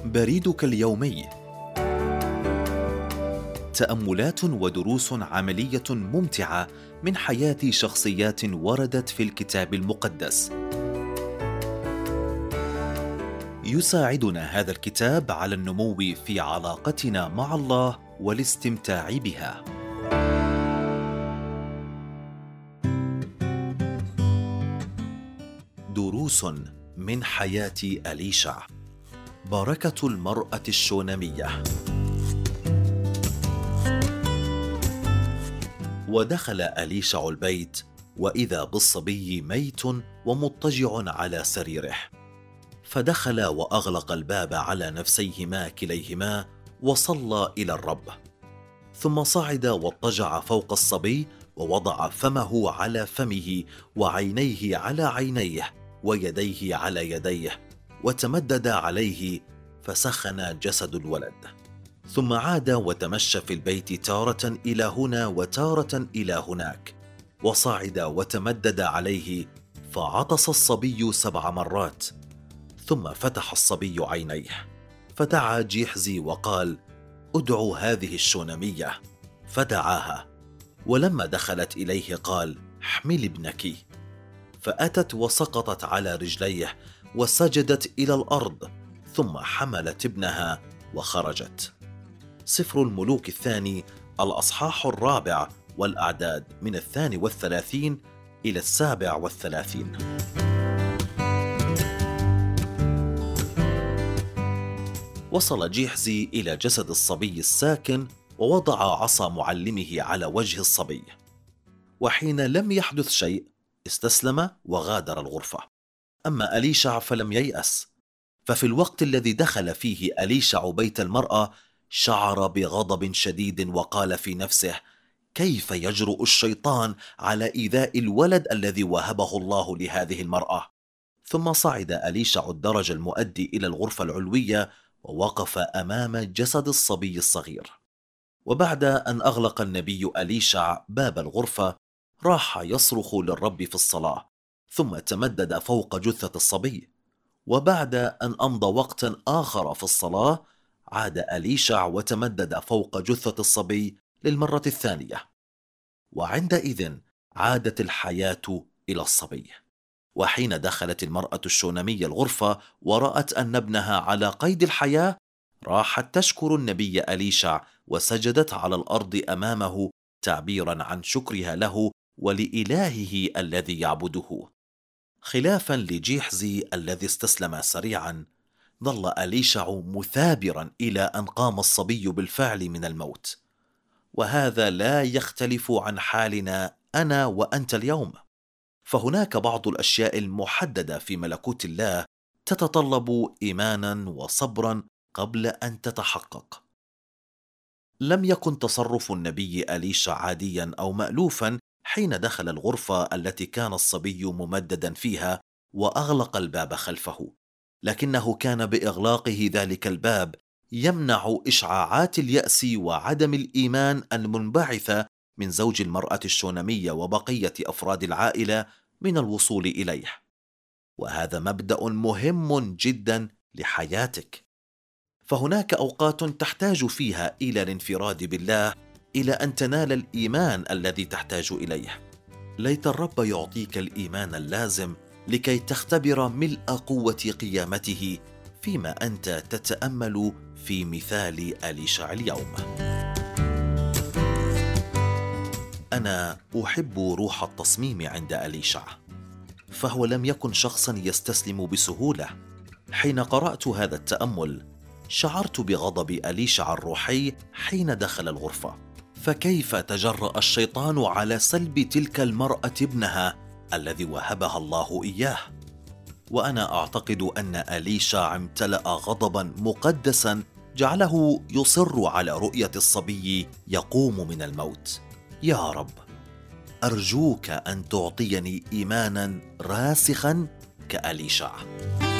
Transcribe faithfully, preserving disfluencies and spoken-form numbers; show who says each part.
Speaker 1: بريدك اليومي. تأملات ودروس عملية ممتعة من حياة شخصيات وردت في الكتاب المقدس. يساعدنا هذا الكتاب على النمو في علاقتنا مع الله والاستمتاع بها. دروس من حياة أليشع. بركة المرأة الشونامية. ودخل أليشع البيت، وإذا بالصبي ميت ومضطجع على سريره، فدخل وأغلق الباب على نفسيهما كليهما وصلى إلى الرب، ثم صعد واضطجع فوق الصبي ووضع فمه على فمه وعينيه على عينيه ويديه على يديه، وتمدد عليه فسخن جسد الولد. ثم عاد وتمشى في البيت تارة إلى هنا وتارة إلى هناك، وصعد وتمدد عليه فعطس الصبي سبع مرات. ثم فتح الصبي عينيه، فدعا جيحزي وقال: ادعوا هذه الشونامية. فدعاها، ولما دخلت إليه قال: احملي ابنك. فأتت وسقطت على رجليه وسجدت إلى الأرض، ثم حملت ابنها وخرجت. سفر الملوك الثاني الأصحاح الرابع والأعداد من الثاني والثلاثين إلى السابع والثلاثين. وصل جيحزي إلى جسد الصبي الساكن، ووضع عصا معلمه على وجه الصبي، وحين لم يحدث شيء استسلم وغادر الغرفة. أما أليشع فلم ييأس، ففي الوقت الذي دخل فيه أليشع بيت المرأة شعر بغضب شديد وقال في نفسه: كيف يجرؤ الشيطان على إيذاء الولد الذي وهبه الله لهذه المرأة؟ ثم صعد أليشع الدرج المؤدي إلى الغرفة العلوية ووقف أمام جسد الصبي الصغير. وبعد أن أغلق النبي أليشع باب الغرفة راح يصرخ للرب في الصلاة، ثم تمدد فوق جثة الصبي. وبعد أن أمضى وقت آخر في الصلاة عاد أليشع وتمدد فوق جثة الصبي للمرة الثانية، وعندئذ عادت الحياة إلى الصبي. وحين دخلت المرأة الشونامية الغرفة ورأت أن ابنها على قيد الحياة راحت تشكر النبي أليشع وسجدت على الأرض أمامه تعبيرا عن شكرها له ولإلهه الذي يعبده. خلافا لجيحزي الذي استسلم سريعا، ظل أليشع مثابرا إلى أن قام الصبي بالفعل من الموت. وهذا لا يختلف عن حالنا أنا وأنت اليوم، فهناك بعض الأشياء المحددة في ملكوت الله تتطلب إيمانا وصبرا قبل أن تتحقق. لم يكن تصرف النبي أليشع عاديا أو مألوفا حين دخل الغرفة التي كان الصبي ممددا فيها وأغلق الباب خلفه، لكنه كان بإغلاقه ذلك الباب يمنع إشعاعات اليأس وعدم الإيمان المنبعثة من زوج المرأة الشونامية وبقية أفراد العائلة من الوصول إليه. وهذا مبدأ مهم جدا لحياتك، فهناك أوقات تحتاج فيها إلى الانفراد بالله إلى أن تنال الإيمان الذي تحتاج إليه. ليت الرب يعطيك الإيمان اللازم لكي تختبر ملء قوة قيامته فيما أنت تتأمل في مثال أليشع اليوم. أنا أحب روح التصميم عند أليشع، فهو لم يكن شخصا يستسلم بسهولة. حين قرأت هذا التأمل شعرت بغضب أليشع الروحي حين دخل الغرفة، فكيف تجرأ الشيطان على سلب تلك المرأة ابنها الذي وهبها الله إياه؟ وأنا أعتقد أن أليشع امتلأ غضبا مقدسا جعله يصر على رؤية الصبي يقوم من الموت. يا رب، أرجوك أن تعطيني إيمانا راسخا كأليشع.